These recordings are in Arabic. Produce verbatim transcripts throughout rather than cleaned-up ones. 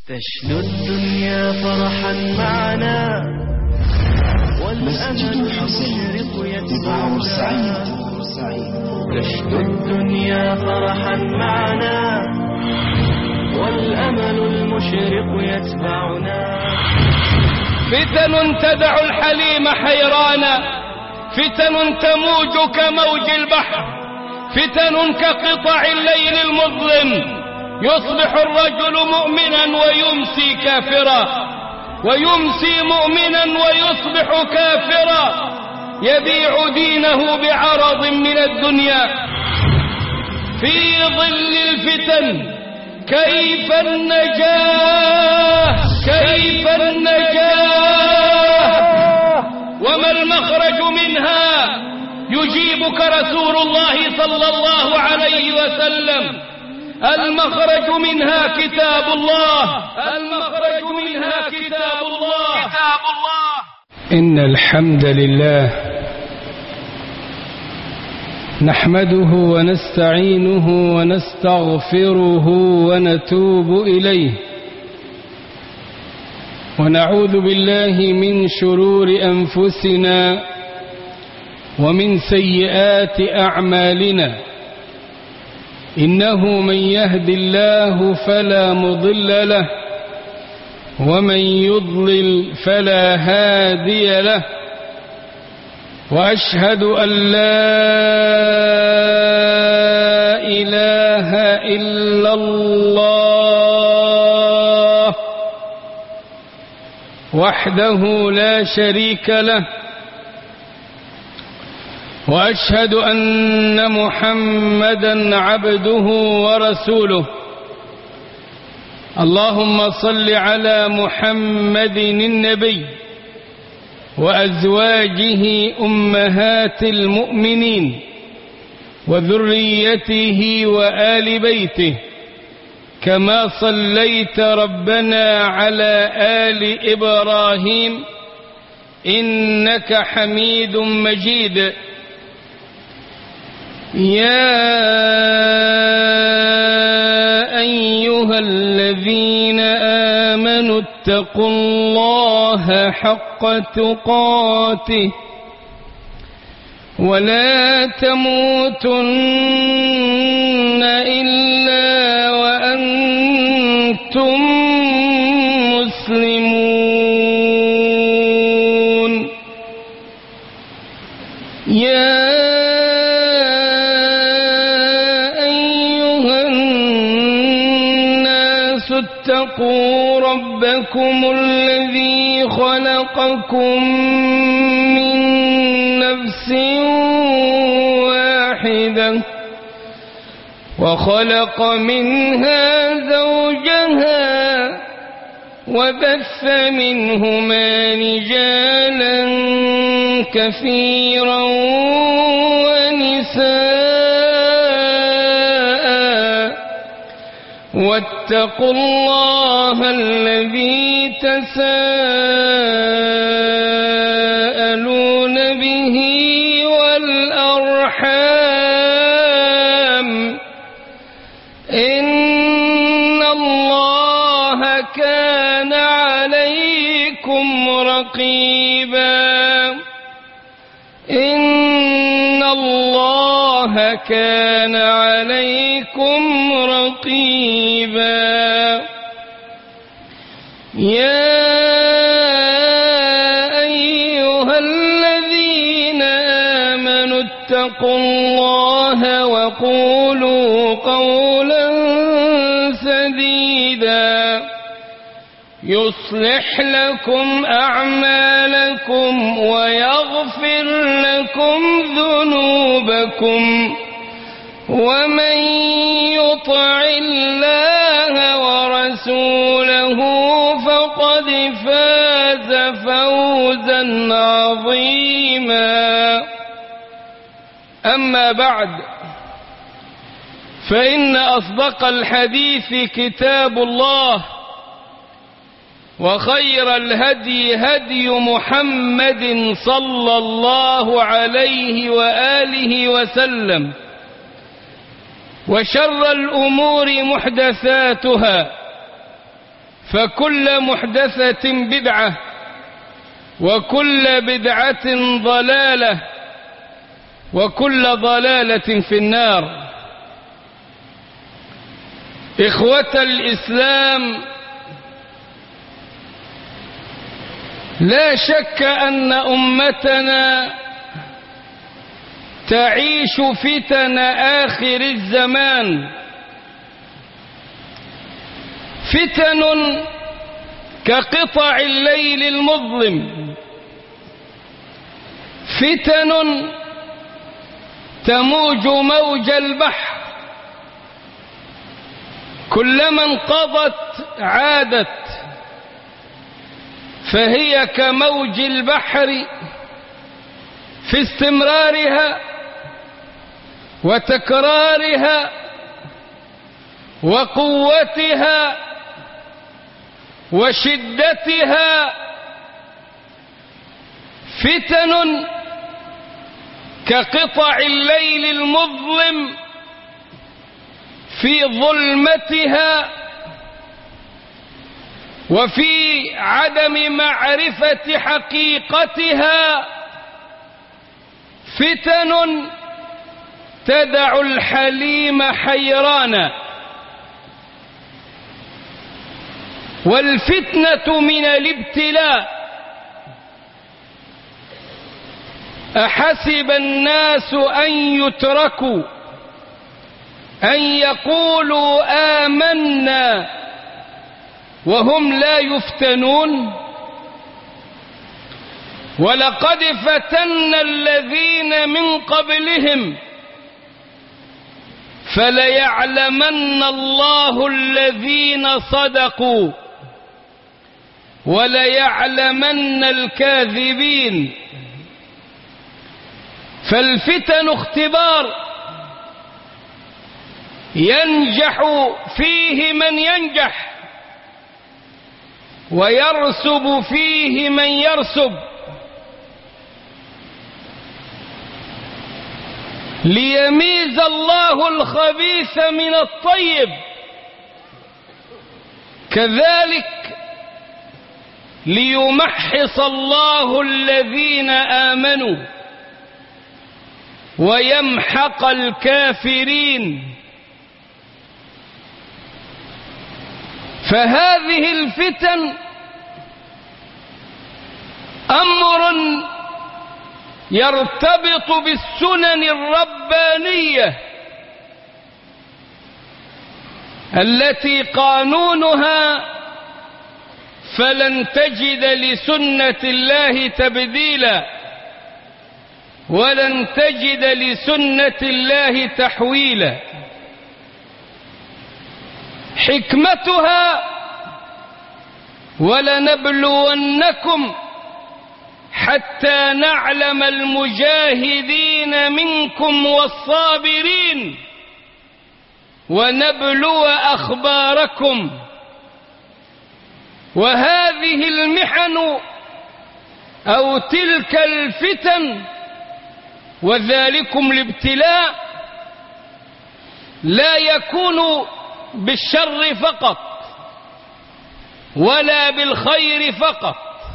تشنو الدنيا فرحا معنا مسجد الحسين ببعور سعيد. تشنو الدنيا فرحا معنا والأمل المشرق يتبعنا. فتن تدع الحليم حيرانا، فتن تموج كموج البحر، فتن كقطع الليل المظلم. يصبح الرجل مؤمنا ويمسي كافرا، ويمسي مؤمنا ويصبح كافرا، يبيع دينه بعرض من الدنيا. في ظل الفتن كيف النجاة؟ كيف النجاة؟ وما المخرج منها؟ يجيبك رسول الله صلى الله عليه وسلم: المخرج منها كتاب الله، المخرج منها كتاب الله. كتاب الله. إن الحمد لله نحمده ونستعينه ونستغفره ونتوب إليه، ونعوذ بالله من شرور أنفسنا ومن سيئات أعمالنا. إنه من يهد الله فلا مضل له، ومن يضلل فلا هادي له. وأشهد أن لا إله إلا الله وحده لا شريك له، وأشهد أن محمدا عبده ورسوله. اللهم صل على محمد النبي وأزواجه أمهات المؤمنين وذريته وآل بيته، كما صليت ربنا على آل إبراهيم إنك حميد مجيد. يا أيها الذين آمنوا اتقوا الله حق تقاته ولا تموتن إلا وأنتم مسلمون. يا اتقوا ربكم الذي خلقكم من نفس واحدة وخلق منها زوجها وبث منهما رجالا كثيرا ونساء. واتقوا الله الذي تساءلون به والأرحام، إن الله كان عليكم رقيبا. إن الله كان عليكم رقيبا. يا أيها الذين آمنوا اتقوا الله وقولوا قولا سديدا يصلح لكم أعمالكم ويغفر لكم ذنوبكم، ومن يطع الله ورسوله فقد فاز فوزا عظيما. أما بعد، فإن أصدق الحديث كتاب الله، وخير الهدي هدي محمد صلى الله عليه وآله وسلم، وشر الأمور محدثاتها، فكل محدثة بدعة وكل بدعة ضلالة وكل ضلالة في النار. إخوة الإسلام، لا شك أن أمتنا تعيش فتن آخر الزمان، فتن كقطع الليل المظلم، فتن تموج موج البحر، كلما انقضت عادت، فهي كموج البحر في استمرارها وتكرارها وقوتها وشدتها، فتن كقطع الليل المظلم في ظلمتها وفي عدم معرفة حقيقتها، فتن تدع الحليم حيرانا. والفتنة من الابتلاء. أحسب الناس أن يتركوا أن يقولوا آمنا وهم لا يفتنون؟ ولقد فتنا الذين من قبلهم فليعلمن الله الذين صدقوا وليعلمن الكاذبين. فالفتن اختبار، ينجح فيه من ينجح ويرسب فيه من يرسب، ليميز الله الخبيث من الطيب، كذلك ليمحص الله الذين آمنوا ويمحق الكافرين. فهذه الفتن أمر يرتبط بالسنن الربانية التي قانونها فلن تجد لسنة الله تبديلا ولن تجد لسنة الله تحويلا. حكمتها: ولنبلونكم حتى نعلم المجاهدين منكم والصابرين ونبلو أخباركم. وهذه المحن أو تلك الفتن وذلكم الابتلاء لا يكون بالشر فقط ولا بالخير فقط،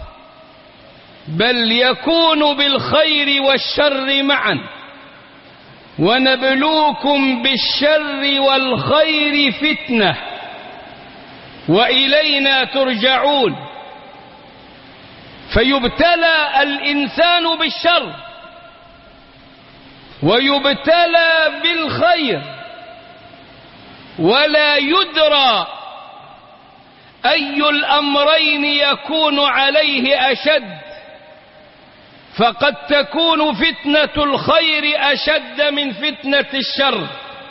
بل يكون بالخير والشر معا. ونبلوكم بالشر والخير فتنة وإلينا ترجعون. فيبتلى الإنسان بالشر ويبتلى بالخير، ولا يدرى أي الأمرين يكون عليه أشد، فقد تكون فتنة الخير أشد من فتنة الشر،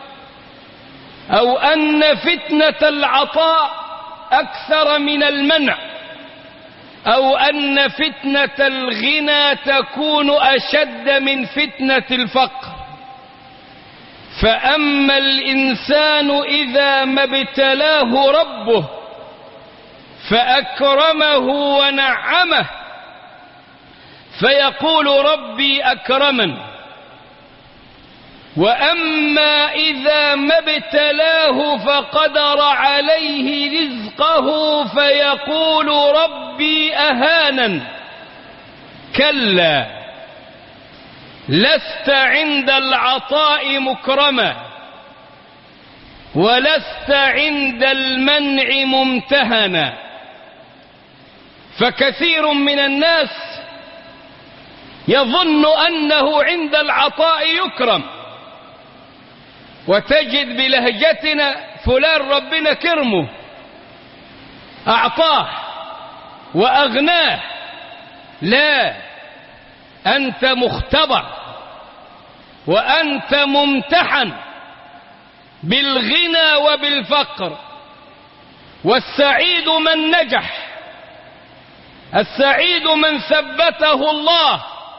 أو أن فتنة العطاء أكثر من المنع، أو أن فتنة الغنى تكون أشد من فتنة الفقر. فأما الإنسان إذا ما ابتلاه ربه فأكرمه ونعمه فيقول ربي أكرمن. وأما إذا ما ابتلاه فقدر عليه رزقه فيقول ربي أهانن. كلا، لست عند العطاء مكرما ولست عند المنع ممتهنا. فكثير من الناس يظن أنه عند العطاء يكرم، وتجد بلهجتنا فلان ربنا كرمه أعطاه وأغناه. لا، أنت مختبر وأنت ممتحن بالغنى وبالفقر. والسعيد من نجح، السعيد من ثبته الله،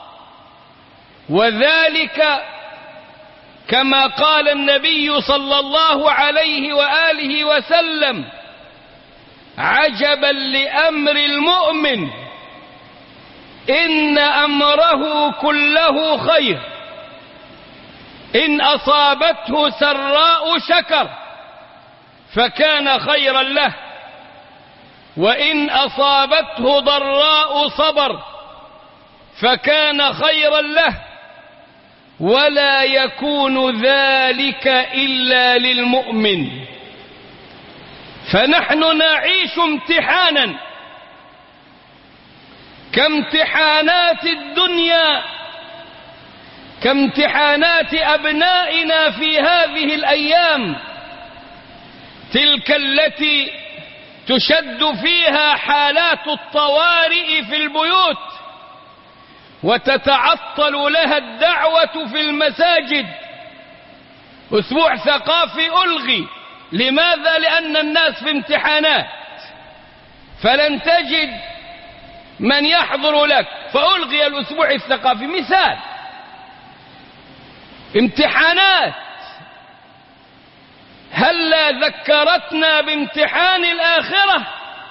وذلك كما قال النبي صلى الله عليه وآله وسلم: عجبا لأمر المؤمن إن أمره كله خير، إن أصابته سراء شكر فكان خيرا له، وإن أصابته ضراء صبر فكان خيرا له، ولا يكون ذلك إلا للمؤمن. فنحن نعيش امتحانا كامتحانات الدنيا، كامتحانات أبنائنا في هذه الأيام، تلك التي تشد فيها حالات الطوارئ في البيوت وتتعطل لها الدعوة في المساجد. أسبوع ثقافي ألغي. لماذا؟ لأن الناس في امتحانات، فلن تجد من يحضر لك، فألغي الأسبوع الثقافي. مثال، امتحانات. هلا ذكرتنا بامتحان الآخرة؟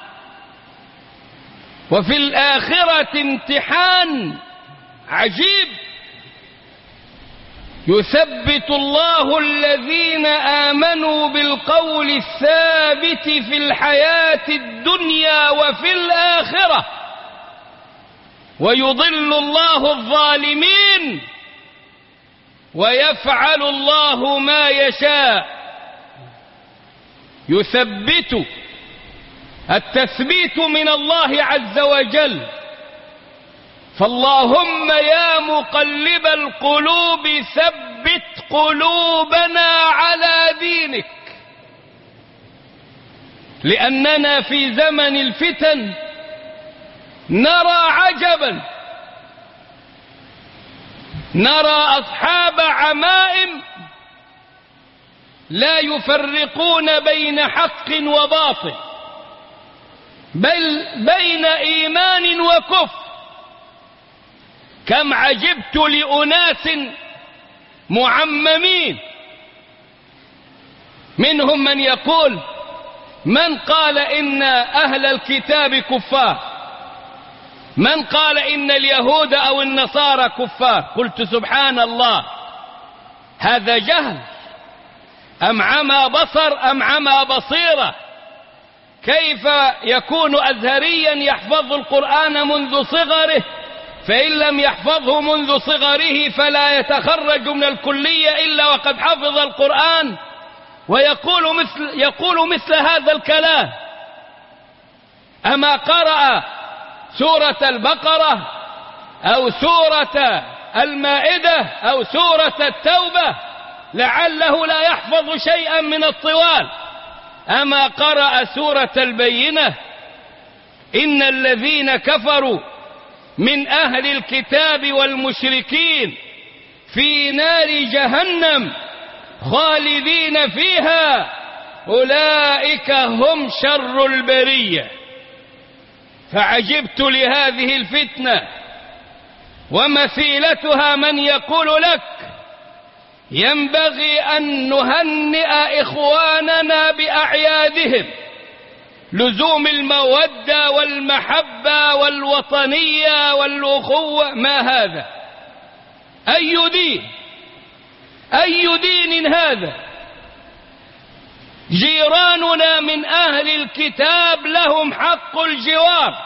وفي الآخرة امتحان عجيب، يثبت الله الذين آمنوا بالقول الثابت في الحياة الدنيا وفي الآخرة، ويضل الله الظالمين، ويفعل الله ما يشاء. يثبت، التثبيت من الله عز وجل. فاللهم يا مقلب القلوب ثبت قلوبنا على دينك، لأننا في زمن الفتن نرى عجبا، نرى أصحاب عمائم لا يفرقون بين حق وباطل، بل بين إيمان وكفر. كم عجبت لأناس معممين، منهم من يقول: من قال إن أهل الكتاب كفار؟ من قال إن اليهود أو النصارى كفار؟ قلت سبحان الله، هذا جهل أم عمى بصر أم عمى بصيرة؟ كيف يكون أزهريا يحفظ القرآن منذ صغره، فإن لم يحفظه منذ صغره فلا يتخرج من الكلية إلا وقد حفظ القرآن، ويقول مثل, يقول مثل هذا الكلام؟ أما قرأ سورة البقرة أو سورة المائدة أو سورة التوبة لعله لا يحفظ شيئا من الطوال. أما قرأ سورة البينة: إن الذين كفروا من أهل الكتاب والمشركين في نار جهنم خالدين فيها أولئك هم شر البرية. فعجبت لهذه الفتنة ومثيلتها من يقول لك: ينبغي أن نهنئ إخواننا بأعيادهم، لزوم المودة والمحبة والوطنية والأخوة. ما هذا؟ أي دين؟ أي دين هذا؟ جيراننا من أهل الكتاب لهم حق الجوار،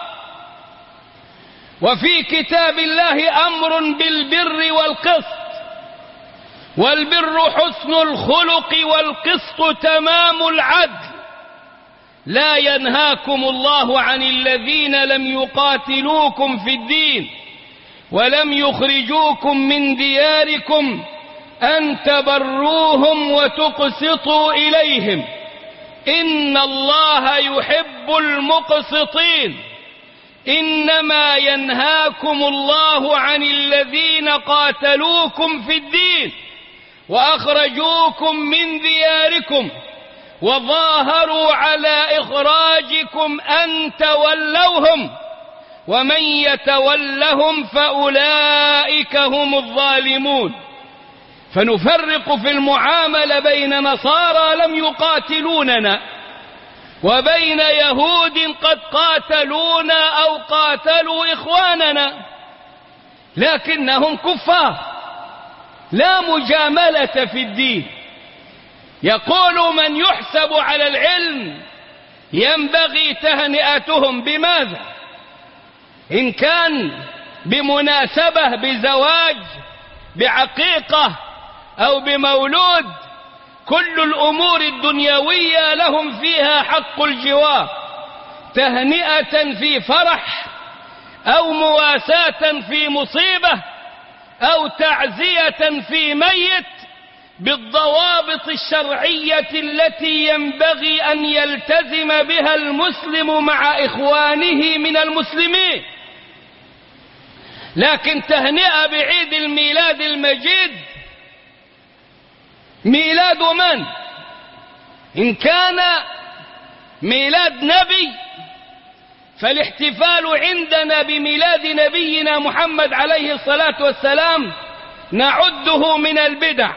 وفي كتاب الله أمر بالبر والقسط، والبر حسن الخلق والقسط تمام العدل. لا ينهاكم الله عن الذين لم يقاتلوكم في الدين ولم يخرجوكم من دياركم أن تبروهم وتقسطوا إليهم إن الله يحب المقسطين. إنما ينهاكم الله عن الذين قاتلوكم في الدين وأخرجوكم من دياركم وظاهروا على إخراجكم أن تولوهم ومن يتولهم فأولئك هم الظالمون. فنفرق في المعاملة بين نصارى لم يقاتلوننا وبين يهود قد قاتلونا أو قاتلوا إخواننا، لكنهم كفار لا مجاملة في الدين. يقول من يحسب على العلم ينبغي تهنئتهم. بماذا؟ إن كان بمناسبة بزواج بعقيقة أو بمولود، كل الأمور الدنيوية لهم فيها حق الجوار. تهنئة في فرح أو مواساة في مصيبة أو تعزية في ميت بالضوابط الشرعية التي ينبغي أن يلتزم بها المسلم مع إخوانه من المسلمين. لكن تهنئة بعيد الميلاد المجيد ميلاد من؟ إن كان ميلاد نبي فالاحتفال عندنا بميلاد نبينا محمد عليه الصلاة والسلام نعده من البدع.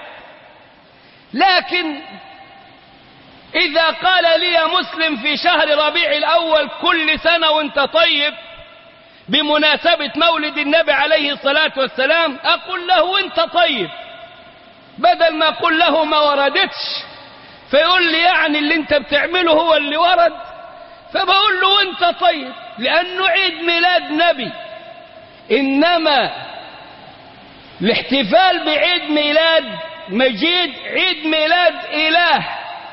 لكن إذا قال لي مسلم في شهر ربيع الأول كل سنة وانت طيب بمناسبة مولد النبي عليه الصلاة والسلام، أقول له انت طيب، بدل ما أقول له ما وردتش فيقول لي يعني اللي انت بتعمله هو اللي ورد، فبقول له انت طيب لأنه عيد ميلاد نبي. إنما الاحتفال بعيد ميلاد مجيد عيد ميلاد إله،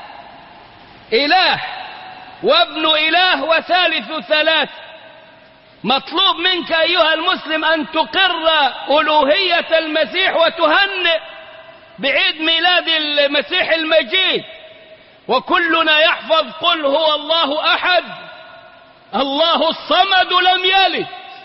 إله وابن إله وثالث ثلاث. مطلوب منك أيها المسلم أن تقر ألوهية المسيح وتهنئ بعيد ميلاد المسيح المجيد. وكلنا يحفظ قل هو الله أحد الله الصمد لم يلد،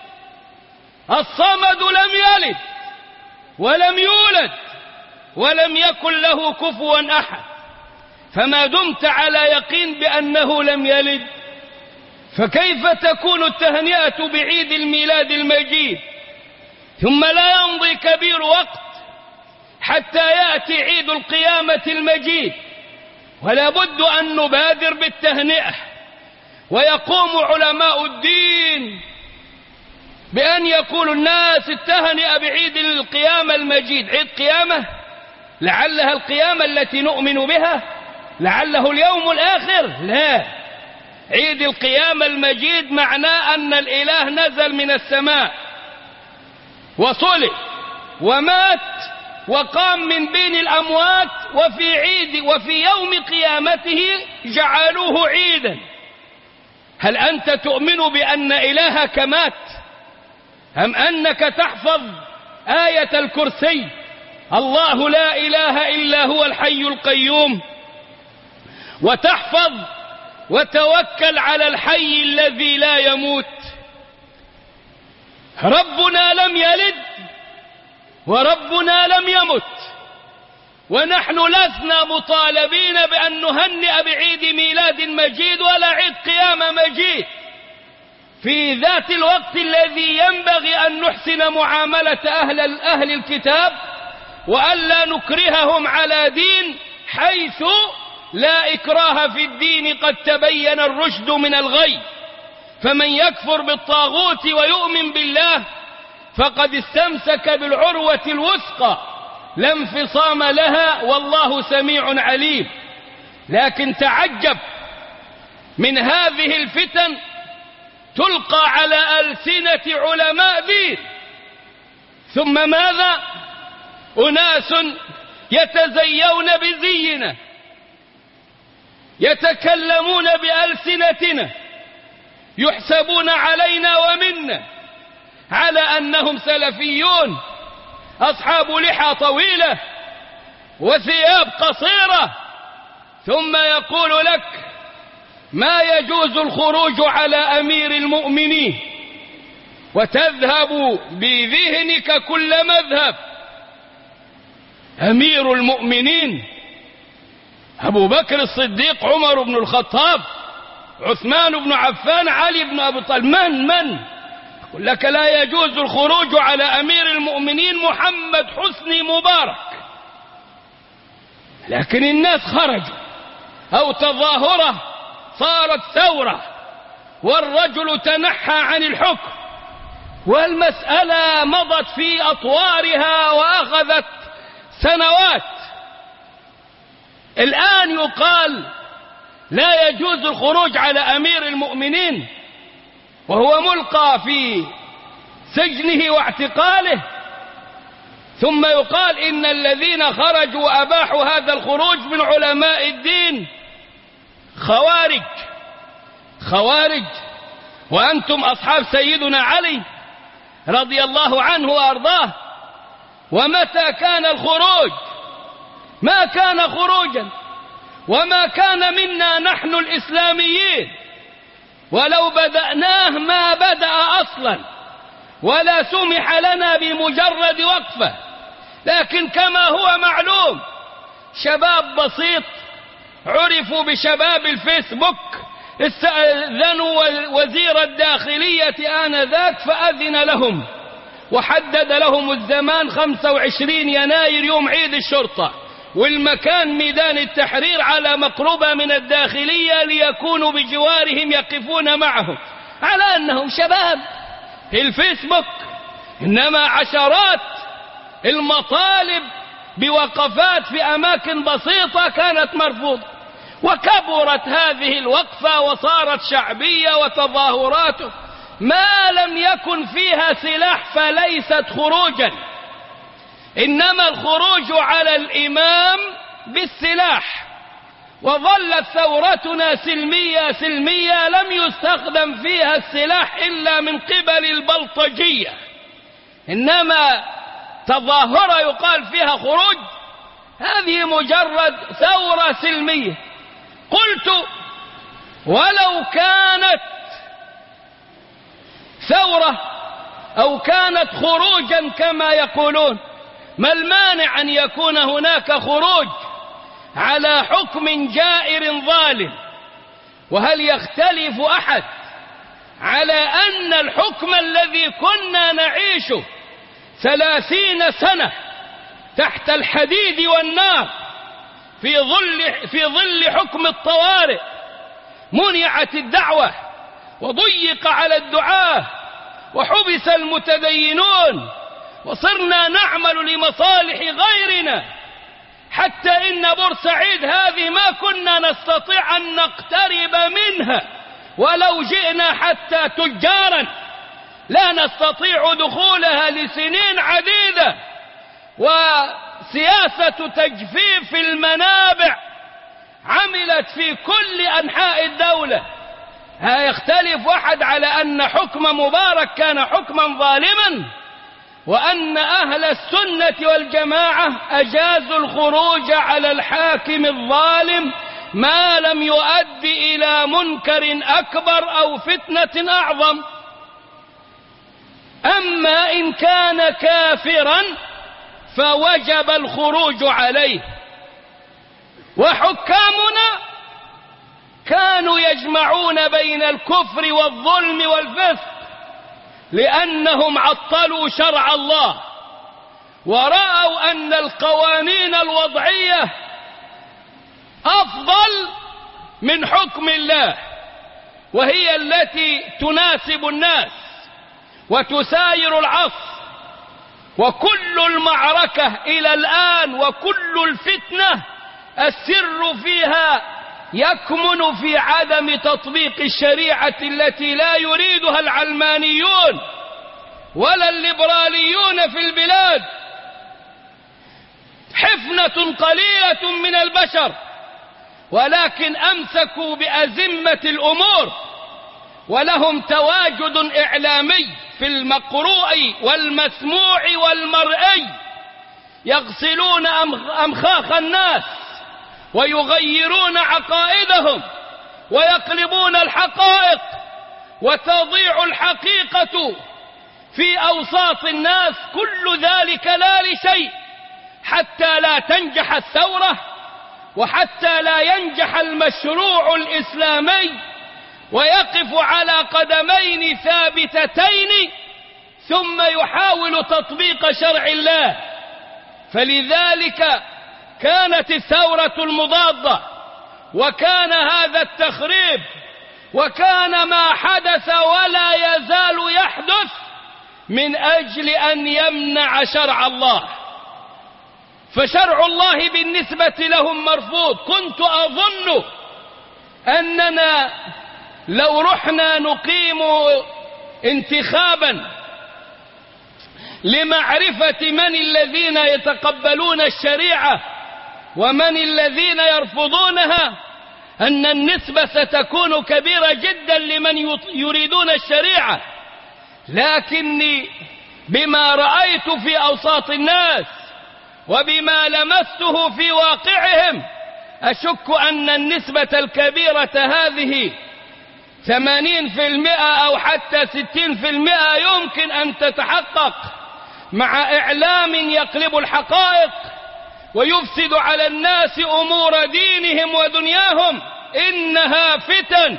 الصمد لم يلد ولم يولد ولم يكن له كفوا أحد. فما دمت على يقين بأنه لم يلد فكيف تكون التهنئة بعيد الميلاد المجيد؟ ثم لا يمضي كبير وقت حتى يأتي عيد القيامة المجيد، ولا بد أن نبادر بالتهنئة. ويقوم علماء الدين بأن يقول الناس التهنئة بعيد القيامة المجيد. عيد قيامة لعلها القيامة التي نؤمن بها، لعله اليوم الآخر؟ لا، عيد القيامة المجيد معناه أن الإله نزل من السماء وصلب ومات وقام من بين الأموات، وفي عيد وفي يوم قيامته جعلوه عيدا. هل أنت تؤمن بأن إلهك مات؟ أم أنك تحفظ آية الكرسي الله لا إله إلا هو الحي القيوم، وتحفظ وتوكل على الحي الذي لا يموت؟ ربنا لم يلد وربنا لم يمت، ونحن لسنا مطالبين بأن نهنئ بعيد ميلاد مجيد ولا عيد قيامة مجيد. في ذات الوقت الذي ينبغي أن نحسن معاملة أهل, أهل الكتاب وألا نكرههم على دين، حيث لا إكراه في الدين قد تبين الرشد من الغي. فمن يكفر بالطاغوت ويؤمن بالله فقد استمسك بالعروة الوثقى لا انفصام لها والله سميع عليم. لكن تعجب من هذه الفتن تلقى على ألسنة علماء دين، ثم ماذا؟ أناس يتزيون بزينا، يتكلمون بألسنتنا، يحسبون علينا ومنا على أنهم سلفيون أصحاب لحى طويلة وثياب قصيرة، ثم يقول لك ما يجوز الخروج على أمير المؤمنين، وتذهب بذهنك كل مذهب. أمير المؤمنين أبو بكر الصديق، عمر بن الخطاب، عثمان بن عفان، علي بن أبي طالب، من من يقول لك لا يجوز الخروج على أمير المؤمنين محمد حسني مبارك. لكن الناس خرجوا، أو تظاهرة صارت ثورة، والرجل تنحى عن الحكم، والمسألة مضت في أطوارها وأخذت سنوات. الآن يقال لا يجوز الخروج على أمير المؤمنين وهو ملقى في سجنه واعتقاله، ثم يقال إن الذين خرجوا وأباحوا هذا الخروج من علماء الدين خوارج. خوارج وأنتم أصحاب سيدنا علي رضي الله عنه وأرضاه. ومتى كان الخروج؟ ما كان خروجا، وما كان منا نحن الإسلاميين، ولو بدأناه ما بدأ أصلا، ولا سمح لنا بمجرد وقفة. لكن كما هو معلوم شباب بسيط عرفوا بشباب الفيسبوك استأذنوا وزير الداخلية آنذاك فأذن لهم وحدد لهم الزمان خمسة وعشرين يناير يوم عيد الشرطة، والمكان ميدان التحرير على مقربة من الداخلية ليكونوا بجوارهم يقفون معهم على أنهم شباب في الفيسبوك. إنما عشرات المطالب بوقفات في أماكن بسيطة كانت مرفوضة، وكبرت هذه الوقفة وصارت شعبية وتظاهرات ما لم يكن فيها سلاح فليست خروجا، إنما الخروج على الإمام بالسلاح. وظلت ثورتنا سلمية سلمية لم يستخدم فيها السلاح إلا من قبل البلطجية، إنما تظاهرة يقال فيها خروج، هذه مجرد ثورة سلمية. قلت ولو كانت ثورة أو كانت خروجا كما يقولون، ما المانع أن يكون هناك خروج على حكم جائر ظالم؟ وهل يختلف أحد على أن الحكم الذي كنا نعيشه ثلاثين سنة تحت الحديد والنار في ظل, في ظل حكم الطوارئ منعت الدعوة وضيق على الدعاة وحبس المتدينون وصرنا نعمل لمصالح غيرنا، حتى إن بورسعيد هذه ما كنا نستطيع أن نقترب منها ولو جئنا حتى تجارا، لا نستطيع دخولها لسنين عديدة، وسياسة تجفيف المنابع عملت في كل أنحاء الدولة. هيختلف أحد على أن حكم مبارك كان حكما ظالما، وأن أهل السنة والجماعة أجازوا الخروج على الحاكم الظالم ما لم يؤدي إلى منكر أكبر أو فتنة أعظم. أما إن كان كافرا فوجب الخروج عليه. وحكامنا كانوا يجمعون بين الكفر والظلم والفسق، لأنهم عطلوا شرع الله ورأوا أن القوانين الوضعية أفضل من حكم الله، وهي التي تناسب الناس وتساير العصر. وكل المعركة إلى الآن وكل الفتنة السر فيها يكمن في عدم تطبيق الشريعة التي لا يريدها العلمانيون ولا الليبراليون في البلاد. حفنة قليلة من البشر ولكن أمسكوا بأزمة الأمور، ولهم تواجد إعلامي في المقروء والمسموع والمرئي، يغسلون أمخاخ الناس ويغيرون عقائدهم ويقلبون الحقائق، وتضيع الحقيقة في أوساط الناس. كل ذلك لا لشيء، حتى لا تنجح الثورة وحتى لا ينجح المشروع الإسلامي ويقف على قدمين ثابتتين ثم يحاول تطبيق شرع الله. فلذلك كانت الثورة المضادة، وكان هذا التخريب، وكان ما حدث ولا يزال يحدث من أجل أن يمنع شرع الله. فشرع الله بالنسبة لهم مرفوض. كنت أظن أننا لو رحنا نقيم انتخابا لمعرفة من الذين يتقبلون الشريعة ومن الذين يرفضونها أن النسبة ستكون كبيرة جدا لمن يريدون الشريعة، لكني بما رأيت في أوساط الناس وبما لمسته في واقعهم أشك أن النسبة الكبيرة هذه ثمانين في المئة أو حتى ستين في المئة يمكن أن تتحقق مع إعلام يقلب الحقائق ويفسد على الناس أمور دينهم ودنياهم. إنها فتن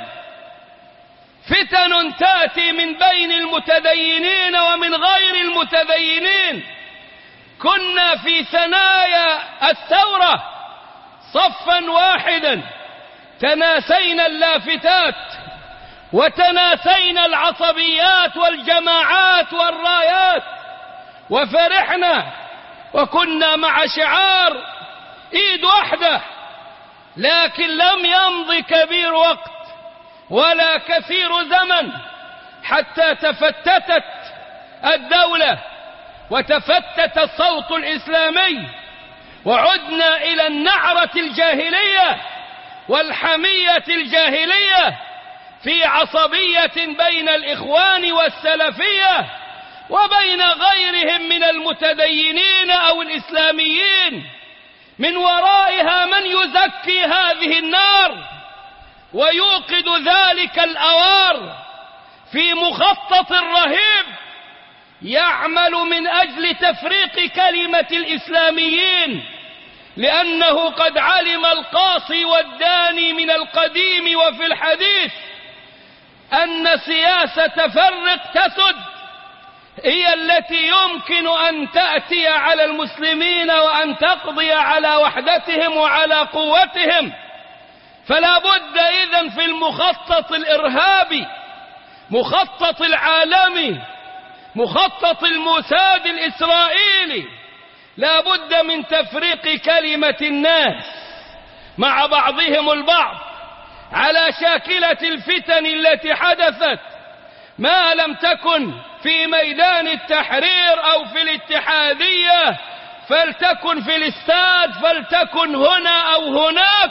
فتن تأتي من بين المتدينين ومن غير المتدينين. كنا في ثنايا الثورة صفا واحدا، تناسينا اللافتات وتناسينا العصبيات والجماعات والرايات وفرحنا وكنا مع شعار ايد واحدة. لكن لم يمض كبير وقت ولا كثير زمن حتى تفتتت الدولة وتفتت الصوت الإسلامي، وعدنا إلى النعرة الجاهلية والحمية الجاهلية في عصبية بين الإخوان والسلفية وبين غيرهم من المتدينين أو الإسلاميين، من ورائها من يزكي هذه النار ويوقد ذلك الأوار في مخطط رهيب يعمل من أجل تفريق كلمة الإسلاميين، لأنه قد علم القاصي والداني من القديم وفي الحديث أن سياسة فرق تسد هي التي يمكن أن تأتي على المسلمين وأن تقضي على وحدتهم وعلى قوتهم. فلا بد إذن في المخطط الإرهابي، مخطط العالمي، مخطط الموساد الإسرائيلي، لا بد من تفريق كلمة الناس مع بعضهم البعض على شاكلة الفتن التي حدثت، ما لم تكن في ميدان التحرير أو في الاتحادية فلتكن في الاستاد، فلتكن هنا أو هناك.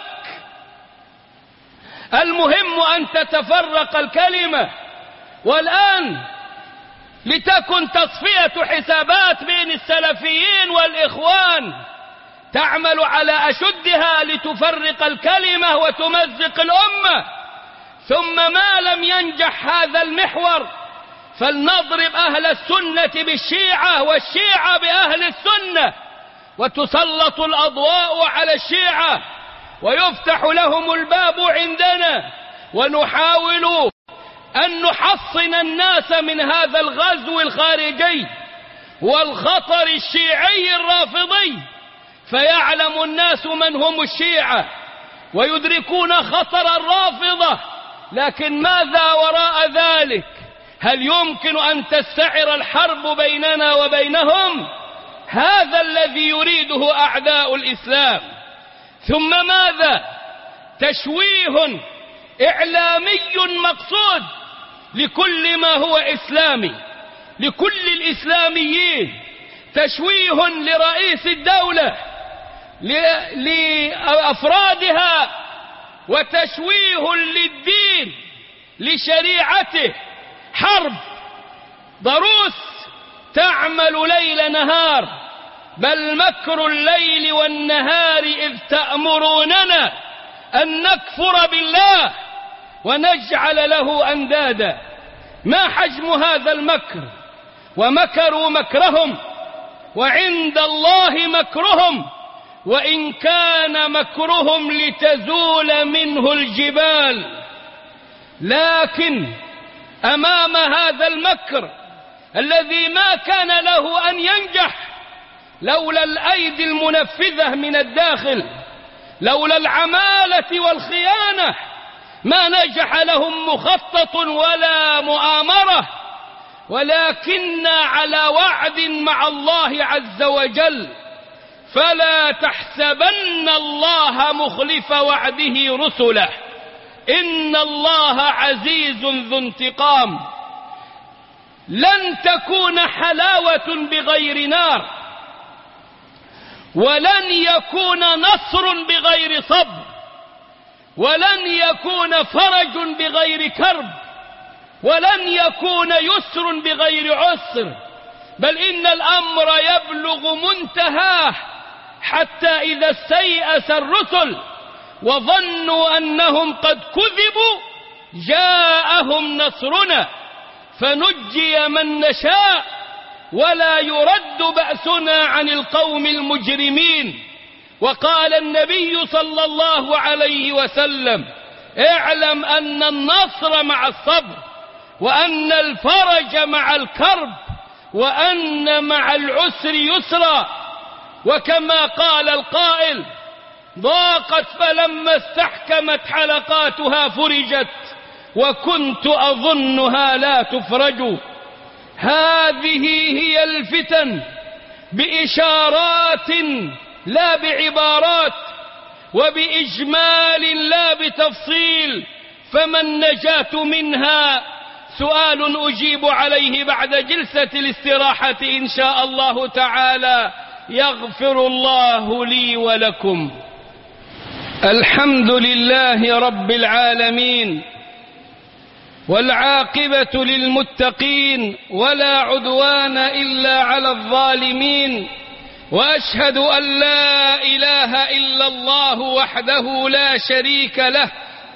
المهم أن تتفرق الكلمة. والآن لتكن تصفية حسابات بين السلفيين والإخوان تعمل على أشدها لتفرق الكلمة وتمزق الأمة. ثم ما لم ينجح هذا المحور فلنضرب أهل السنة بالشيعة والشيعة بأهل السنة، وتسلط الأضواء على الشيعة ويفتح لهم الباب عندنا، ونحاول أن نحصن الناس من هذا الغزو الخارجي والخطر الشيعي الرافضي، فيعلم الناس من هم الشيعة ويدركون خطر الرافضة. لكن ماذا وراء ذلك؟ هل يمكن أن تستعر الحرب بيننا وبينهم؟ هذا الذي يريده أعداء الإسلام. ثم ماذا؟ تشويه إعلامي مقصود لكل ما هو إسلامي، لكل الإسلاميين، تشويه لرئيس الدولة، لأفرادها، وتشويه للدين، لشريعته، حرب، ضروس تعمل ليل نهار، بل مكر الليل والنهار إذ تأمروننا أن نكفر بالله ونجعل له أندادا. ما حجم هذا المكر؟ ومكروا مكرهم وعند الله مكرهم وإن كان مكرهم لتزول منه الجبال. لكن أمام هذا المكر الذي ما كان له أن ينجح لولا الأيدي المنفذة من الداخل، لولا العمالة والخيانة، ما نجح لهم مخطط ولا مؤامرة، ولكن على وعد مع الله عز وجل. فلا تحسبن الله مخلف وعده رسله، إن الله عزيز ذو انتقام. لن تكون حلاوة بغير نار، ولن يكون نصر بغير صبر، ولن يكون فرج بغير كرب، ولن يكون يسر بغير عسر، بل إن الأمر يبلغ منتهاه حتى إذا استيأس الرسل وظنوا أنهم قد كذبوا جاءهم نصرنا فنجي من نشاء ولا يرد بأسنا عن القوم المجرمين. وقال النبي صلى الله عليه وسلم: اعلم أن النصر مع الصبر، وأن الفرج مع الكرب، وأن مع العسر يسرا. وكما قال القائل: ضاقت فلما استحكمت حلقاتها فرجت، وكنت أظنها لا تفرج. هذه هي الفتن بإشارات لا بعبارات، وبإجمال لا بتفصيل. فما النجاة منها؟ سؤال أجيب عليه بعد جلسة الاستراحة إن شاء الله تعالى. يغفر الله لي ولكم. الحمد لله رب العالمين، والعاقبة للمتقين، ولا عدوان إلا على الظالمين. وأشهد أن لا إله إلا الله وحده لا شريك له،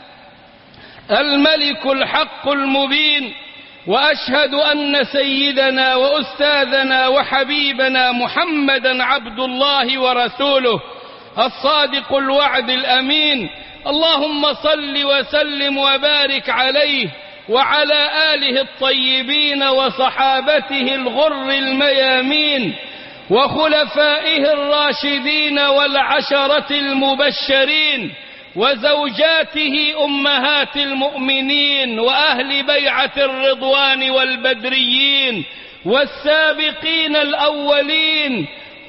الملك الحق المبين. وأشهد أن سيدنا وأستاذنا وحبيبنا محمدا عبد الله ورسوله، الصادق الوعد الأمين. اللهم صل وسلم وبارك عليه وعلى آله الطيبين وصحابته الغر الميامين وخلفائه الراشدين والعشرة المبشرين وزوجاته أمهات المؤمنين وأهل بيعة الرضوان والبدريين والسابقين الأولين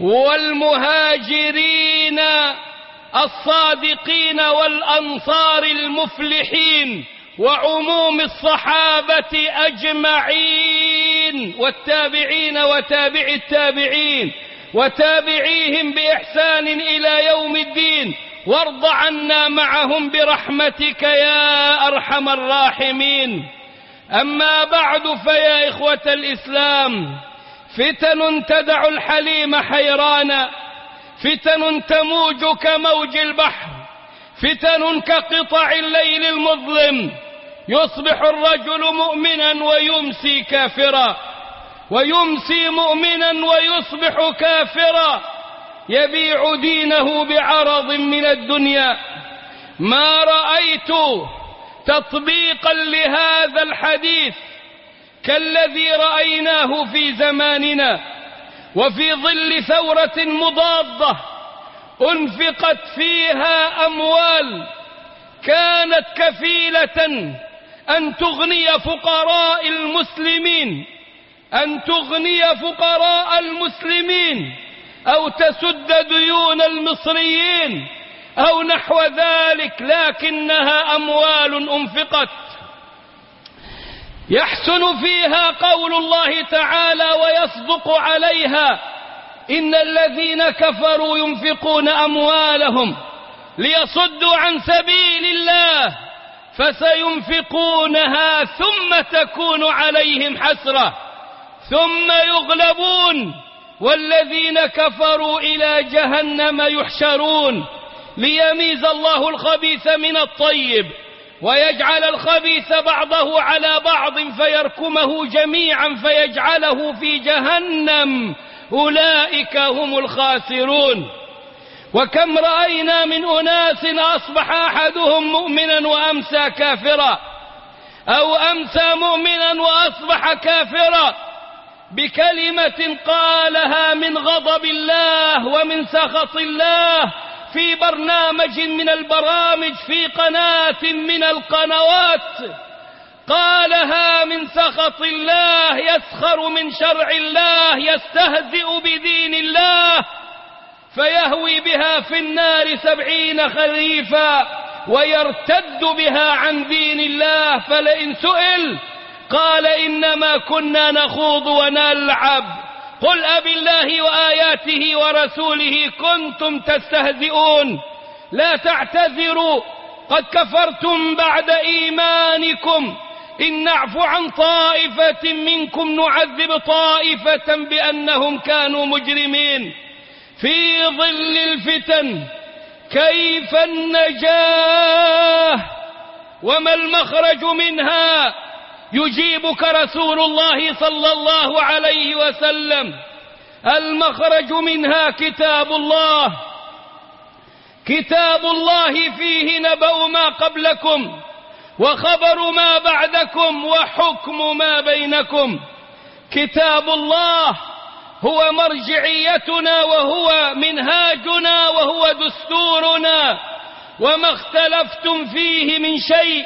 والمهاجرين الصادقين والأنصار المفلحين وعموم الصحابة أجمعين والتابعين وتابع التابعين وتابعيهم بإحسان إلى يوم الدين، وارض عنا معهم برحمتك يا أرحم الراحمين. أما بعد، فيا إخوة الإسلام، فتن تدع الحليم حيرانا، فتن تموج كموج البحر، فتن كقطع الليل المظلم، يصبح الرجل مؤمنا ويمسي كافرا، ويمسي مؤمنا ويصبح كافرا، يبيع دينه بعرض من الدنيا. ما رأيت تطبيقا لهذا الحديث كالذي رأيناه في زماننا، وفي ظل ثورة مضادة أنفقت فيها أموال كانت كفيلة أن تغني فقراء المسلمين أن تغني فقراء المسلمين أو تسد ديون المصريين أو نحو ذلك، لكنها أموال أنفقت يحسن فيها قول الله تعالى ويصدق عليها: إن الذين كفروا ينفقون أموالهم ليصدوا عن سبيل الله فسينفقونها ثم تكون عليهم حسرة ثم يغلبون والذين كفروا إلى جهنم يحشرون ليميز الله الخبيث من الطيب ويجعل الخبيث بعضه على بعض فيركمه جميعا فيجعله في جهنم، أولئك هم الخاسرون. وكم رأينا من أناس أصبح أحدهم مؤمنا وأمسى كافرا، أو أمسى مؤمنا وأصبح كافرا بكلمة قالها من غضب الله ومن سخط الله في برنامج من البرامج في قناة من القنوات، قالها من سخط الله يسخر من شرع الله يستهزئ بدين الله فيهوي بها في النار سبعين خريفا ويرتد بها عن دين الله. فلئن سئل قال إنما كنا نخوض ونلعب، قل أبالله وآياته ورسوله كنتم تستهزئون لا تعتذروا قد كفرتم بعد إيمانكم إن نعف عن طائفة منكم نعذب طائفة بأنهم كانوا مجرمين. في ظل الفتن كيف النجاة وما المخرج منها؟ يجيبك رسول الله صلى الله عليه وسلم: المخرج منها كتاب الله، كتاب الله فيه نبأ ما قبلكم وخبر ما بعدكم وحكم ما بينكم. كتاب الله هو مرجعيتنا وهو منهاجنا وهو دستورنا، وما اختلفتم فيه من شيء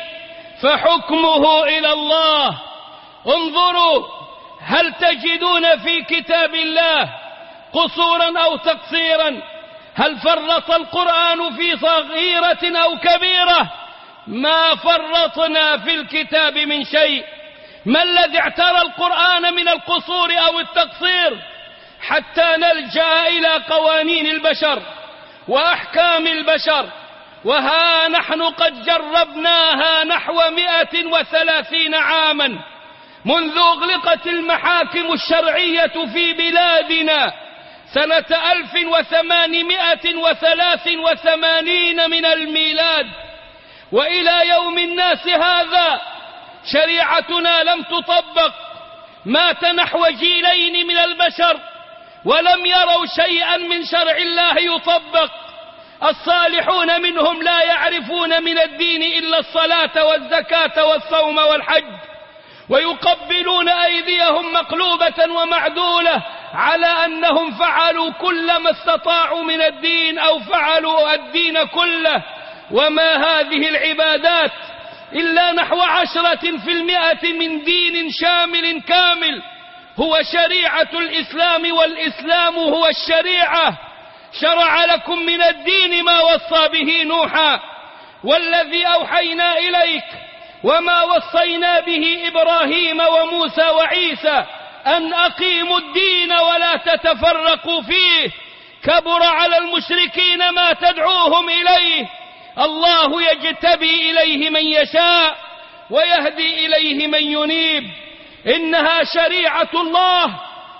فحكمه إلى الله. انظروا هل تجدون في كتاب الله قصورا أو تقصيرا؟ هل فرط القرآن في صغيرة أو كبيرة؟ ما فرطنا في الكتاب من شيء. ما الذي اعترى القرآن من القصور أو التقصير حتى نلجأ إلى قوانين البشر وأحكام البشر؟ وها نحن قد جربناها نحو مئة وثلاثين عاما منذ أغلقت المحاكم الشرعية في بلادنا سنة ألف وثمانمائة وثلاث وثمانين من الميلاد، وإلى يوم الناس هذا شريعتنا لم تطبق. مات نحو جيلين من البشر ولم يروا شيئا من شرع الله يطبق. الصالحون منهم لا يعرفون من الدين إلا الصلاة والزكاة والصوم والحج، ويقبلون أيديهم مقلوبة ومعدولة على أنهم فعلوا كل ما استطاعوا من الدين أو فعلوا الدين كله. وما هذه العبادات إلا نحو عشرة في المئة من دين شامل كامل هو شريعة الإسلام، والإسلام هو الشريعة. شرع لكم من الدين ما وصى به نوحا والذي أوحينا إليك وما وصينا به إبراهيم وموسى وعيسى أن أقيموا الدين ولا تتفرقوا فيه. كبر على المشركين ما تدعوهم إليه. الله يجتبي إليه من يشاء ويهدي إليه من ينيب. إنها شريعة الله،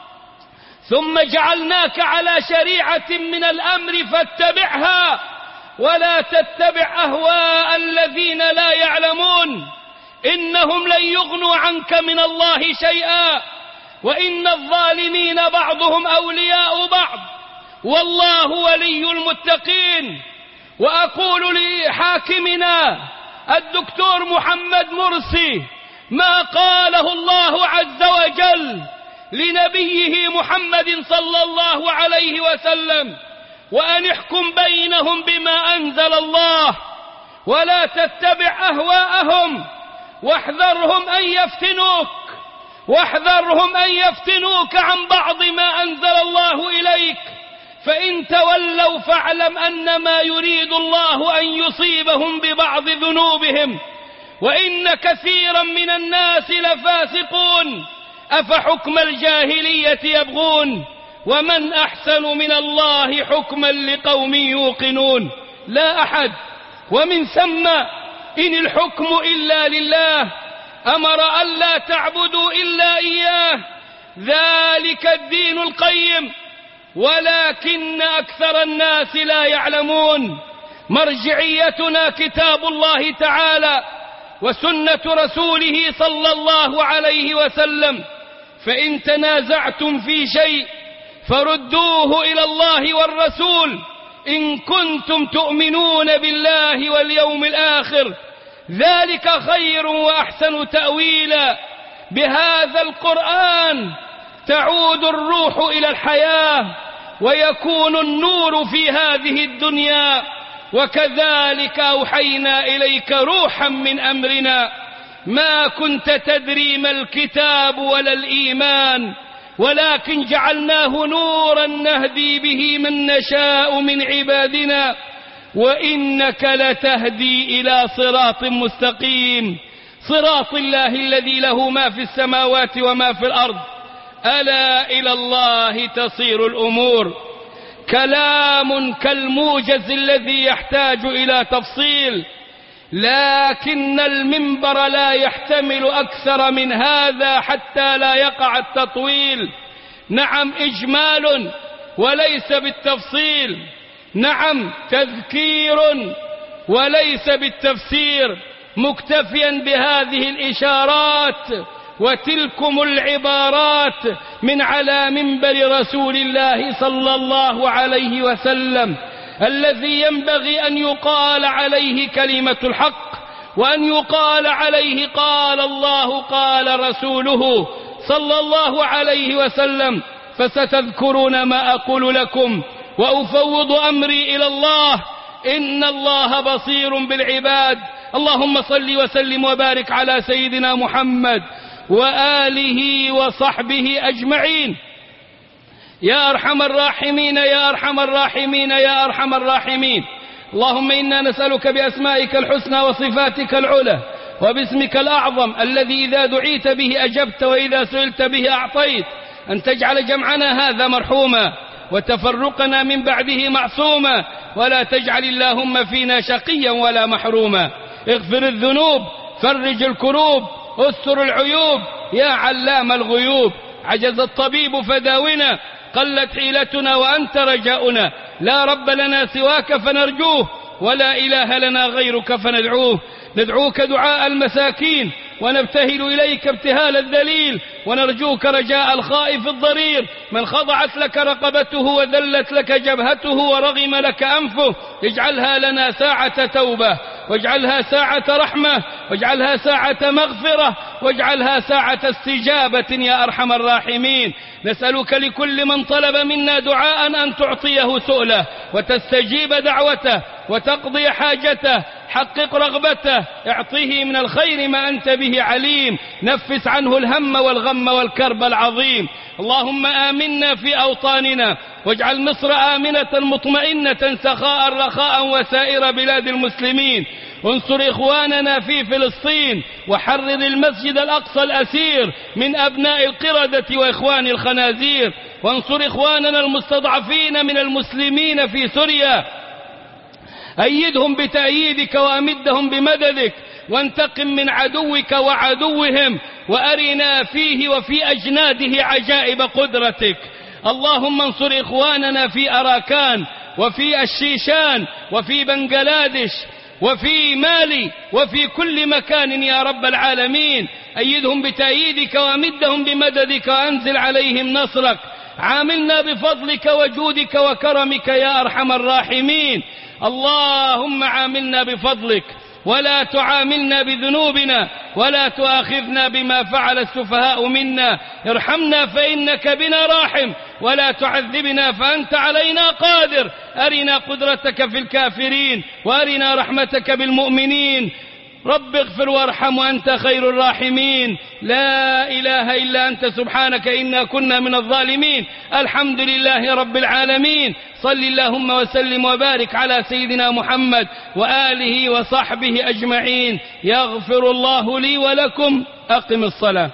ثم جعلناك على شريعة من الأمر فاتبعها ولا تتبع أهواء الذين لا يعلمون، إنهم لن يغنوا عنك من الله شيئا وإن الظالمين بعضهم أولياء بعض والله ولي المتقين. وأقول لحاكمنا الدكتور محمد مرسي ما قاله الله عز وجل لنبيه محمد صلى الله عليه وسلم: وأن احكم بينهم بما أنزل الله ولا تتبع أهواءهم واحذرهم أن يفتنوك واحذرهم أن يفتنوك عن بعض ما أنزل الله إليك، فإن تولوا فاعلم أنما يريد الله أن يصيبهم ببعض ذنوبهم، وإن كثيرا من الناس لفاسقون، أفحكم الجاهلية يبغون ومن أحسن من الله حكما لقوم يوقنون. لا أحد، ومن ثم إن الحكم إلا لله، أمر ألا تعبدوا إلا إياه، ذلك الدين القيم، ولكن أكثر الناس لا يعلمون. مرجعيتنا كتاب الله تعالى وسنة رسوله صلى الله عليه وسلم، فإن تنازعتم في شيء فردوه إلى الله والرسول إن كنتم تؤمنون بالله واليوم الآخر، ذلك خير وأحسن تأويلا. بهذا القرآن تعود الروح إلى الحياة ويكون النور في هذه الدنيا، وكذلك أوحينا إليك روحا من أمرنا ما كنت تدري ما الكتاب ولا الإيمان، ولكن جعلناه نورا نهدي به من نشاء من عبادنا وإنك لتهدي إلى صراط مستقيم، صراط الله الذي له ما في السماوات وما في الأرض، ألا إلى الله تصير الأمور. كلام كالموجز الذي يحتاج إلى تفصيل، لكن المنبر لا يحتمل أكثر من هذا حتى لا يقع التطويل. نعم إجمال وليس بالتفصيل، نعم تذكير وليس بالتفسير، مكتفيا بهذه الإشارات وتلكم العبارات من على منبر رسول الله صلى الله عليه وسلم، الذي ينبغي أن يقال عليه كلمة الحق، وأن يقال عليه قال الله قال رسوله صلى الله عليه وسلم. فستذكرون ما أقول لكم وأفوض أمري إلى الله، إن الله بصير بالعباد. اللهم صل وسلم وبارك على سيدنا محمد وآله وصحبه أجمعين. يا أرحم الراحمين يا أرحم الراحمين يا أرحم الراحمين، اللهم إنا نسألك بأسمائك الحسنى وصفاتك العلى وباسمك الأعظم الذي إذا دعيت به أجبت وإذا سئلت به أعطيت، أن تجعل جمعنا هذا مرحوما وتفرقنا من بعده معصوما، ولا تجعل اللهم فينا شقيا ولا محروما. اغفر الذنوب، فرج الكروب، استر العيوب، يا علام الغيوب. عجز الطبيب فداونا، قلت حيلتنا وأنت رجاؤنا، لا رب لنا سواك فنرجوه، ولا إله لنا غيرك فندعوه. ندعوك دعاء المساكين ونبتهل إليك ابتهال الذليل، ونرجوك رجاء الخائف الضرير من خضعت لك رقبته وذلت لك جبهته ورغم لك أنفه. اجعلها لنا ساعة توبة، واجعلها ساعة رحمة، واجعلها ساعة مغفرة، واجعلها ساعة استجابة يا أرحم الراحمين. نسألك لكل من طلب منا دعاء أن تعطيه سؤله وتستجيب دعوته وتقضي حاجته، حقق رغبته، اعطيه من الخير ما أنت به عليم، نفس عنه الهم والغم والكرب العظيم. اللهم آمنا في أوطاننا، واجعل مصر آمنة مطمئنة سخاء رخاء وسائر بلاد المسلمين. انصر إخواننا في فلسطين، وحرر المسجد الأقصى الأسير من أبناء القردة وإخوان الخنازير، وانصر إخواننا المستضعفين من المسلمين في سوريا، أيدهم بتأييدك وأمدهم بمددك، وانتقم من عدوك وعدوهم، وأرنا فيه وفي أجناده عجائب قدرتك. اللهم انصر إخواننا في أراكان وفي الشيشان وفي بنغلاديش وفي مالي وفي كل مكان يا رب العالمين، أيدهم بتأييدك وأمدهم بمددك وأنزل عليهم نصرك. عاملنا بفضلك وجودك وكرمك يا أرحم الراحمين. اللهم عاملنا بفضلك ولا تعاملنا بذنوبنا، ولا تؤاخذنا بما فعل السفهاء منا. ارحمنا فإنك بنا راحم، ولا تعذبنا فأنت علينا قادر. أرنا قدرتك في الكافرين، وأرنا رحمتك بالمؤمنين. رب اغفر وارحم وأنت خير الراحمين. لا إله إلا أنت سبحانك إنا كنا من الظالمين. الحمد لله رب العالمين. صل اللهم وسلم وبارك على سيدنا محمد وآله وصحبه أجمعين. يغفر الله لي ولكم. أقم الصلاة.